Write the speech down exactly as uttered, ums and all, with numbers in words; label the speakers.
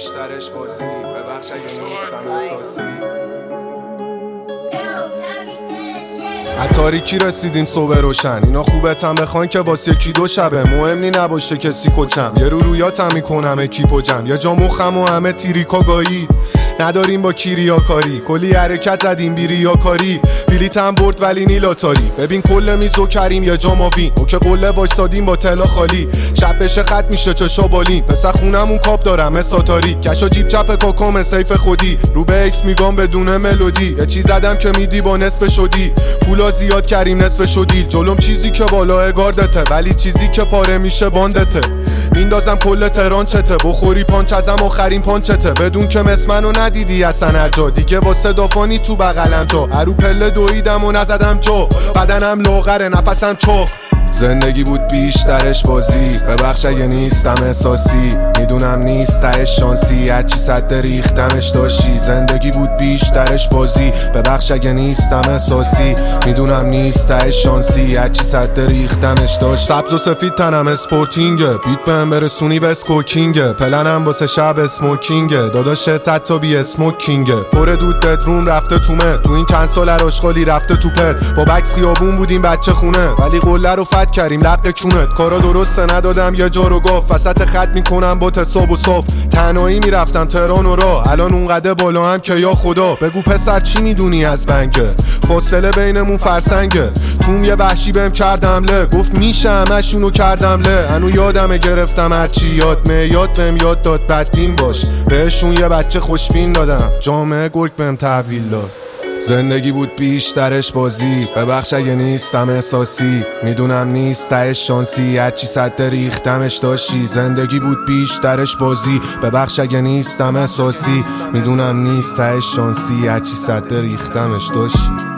Speaker 1: بیشترش بازی، ببخش اگه نیستم احساسی. تاریکی رسیدیم صبح روشن، اینا خوبتم بخوان که واسه کی دو شبه. مهم نی نباشه کسی کچم، یه رو رویاتم میکنم اکیپ و جمع. یه جا مخم و همه تیریکا گایی، نداریم با کیریا کاری. کلی حرکت زدیم بیری یا کاری، بلیتم برد ولی نیلاتاری. ببین کل میزو کریم یه جا ماوین، او که قله وایستادیم با تلا خالی. شب بشه خط میشه چشا بالین، پس خونمون کاپ دارم ساتاری. کشا جیب چپ کاکام سیف خودی، رو به ایکس میگم بدون ملودی. یه چیز زدم که میدی با نصف شدی، پولا زیاد کریم نصف شدی. جلوم چیزی که بالا گاردته، ولی چیزی که پاره میشه باندته. میندازم کل تهران چته، بخوری پانچ ازم آخرین پانچته. بدون که مسمنو ندیدی اصلا هر جا دیگه، واسه دافانی تو بغلم تو. عرو پله دویدم و نزدم جو، بدنم لاغره نفسم چوق. زندگی بود بیشترش بازی، ببخش اگه نیستم احساسی. میدونم نیست تهش شانسی، هرچی صد ریختمش داشتی. زندگی بود بیشترش بازی، ببخش اگه نیستم احساسی. میدونم نیست تهش شانسی، هرچی صد ریختمش داشت. سبز و سفید تنم اسپورتینگه، بیت بهم برسونی و اسکوکینگه. پلنم واسه شب اسموکینگه، داداش تتا بی اسموکینگه. پر دود بدروم رفته تومه، تو این چند سال راشخالی رفته تو پت. با بکس خیابون بودیم بچه خونه، ولی قله رو فت کریم لق کونت. کارا درسته ندادم یه جا رو گفت، وسط خط میکنم با حساب و صف. تنهایی میرفتم تهران و راه، الان اونقدر بالا هم که یا خدا. بگو پسر چی میدونی از بنگه، فاصله بینمون فرسنگه. توم یه وحشی بهم کردم له، گفت میشه همشونو کردم له. هنو یادمه گرفتم هرچی یاد میاد بهم یاد داد بدبین باش. بهشون یه بچه خوشبین دادم، جامعه گرگ بهم تحویل داد. زندگی بود بیشترش بازی، ببخش اگه نیستم احساسی. میدونم نیست تهش شانسی، هرچی صد ریختمش داشتی. زندگی بود بیشترش بازی، ببخش اگه نیستم احساسی. میدونم نیست تهش شانسی، هرچی صد ریختمش داشتی.